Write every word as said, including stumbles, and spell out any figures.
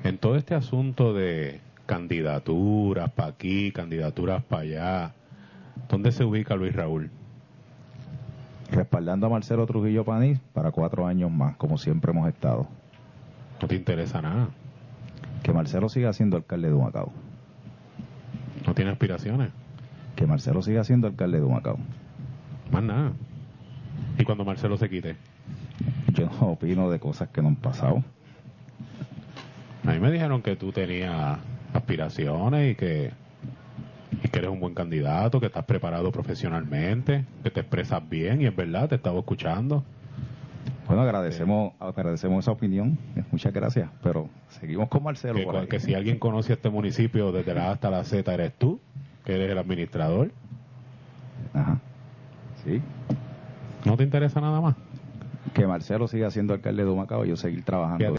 En todo este asunto de candidaturas para aquí, candidaturas para allá, ¿dónde se ubica Luis Raúl? Respaldando a Marcelo Trujillo Panís para cuatro años más, como siempre hemos estado. ¿No te interesa nada? Que Marcelo siga siendo alcalde de Humacao. ¿No tiene aspiraciones? Que Marcelo siga siendo alcalde de Humacao. Más nada. ¿Y cuando Marcelo se quite? Yo no opino de cosas que no han pasado. A mí me dijeron que tú tenías aspiraciones y que, y que eres un buen candidato, que estás preparado profesionalmente, que te expresas bien, y es verdad, te estaba escuchando. Bueno, agradecemos agradecemos esa opinión, muchas gracias, pero seguimos con Marcelo. Que, por ahí. que si alguien conoce este municipio desde la A hasta la Z eres tú, que eres el administrador. Ajá, sí. ¿No te interesa nada más? Que Marcelo siga siendo alcalde de Humacao y yo seguir trabajando.